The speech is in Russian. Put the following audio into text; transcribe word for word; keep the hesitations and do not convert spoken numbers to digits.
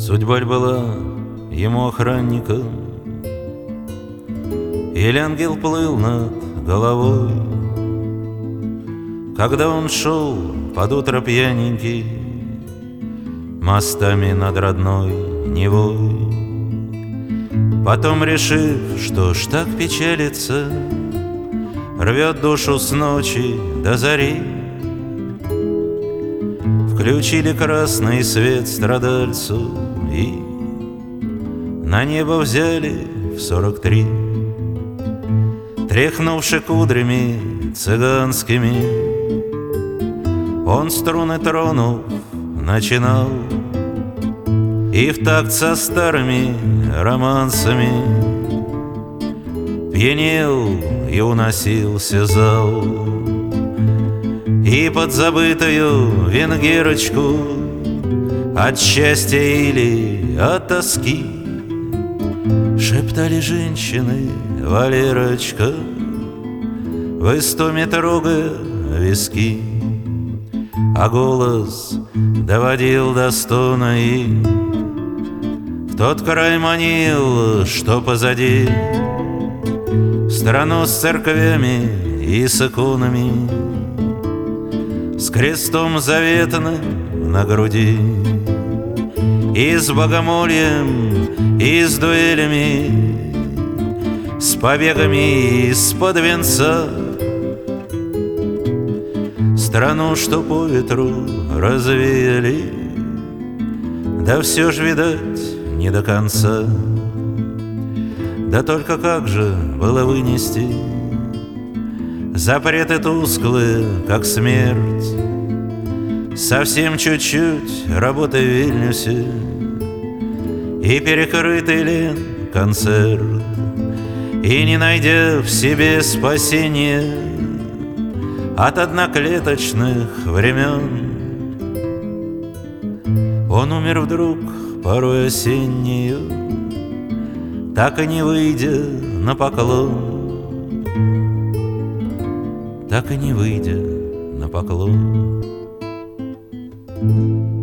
Судьба была ему охранником, или ангел плыл над головой, когда он шел под утро пьяненький мостами над родной Невой. Потом, решив, что ж так печалится, рвет душу с ночи до зари, включили красный свет страдальцу и на небо взяли в сорок три. Тряхнувши кудрями цыганскими, он струны тронув начинал, и в такт со старыми романсами пьянел и уносился зал. И под забытую венгерочку от счастья или от тоски шептали женщины: Валерочка, в истоме трогая виски. А голос доводил до стона и в тот край манил, что позади, страну с церквями и с иконами, с крестом заветным на груди, и с богомольем, и с дуэлями, с побегами из-под венца. Страну, что по ветру развеяли, да все ж, видать, не до конца. Да только как же было вынести запреты тусклые, как смерть, совсем чуть-чуть работы в Вильнюсе и перекрытый лен концерт, и не найдя в себе спасения от одноклеточных времен. Он умер вдруг порой осеннею, так и не выйдя на поклон, так и не выйдя на поклон.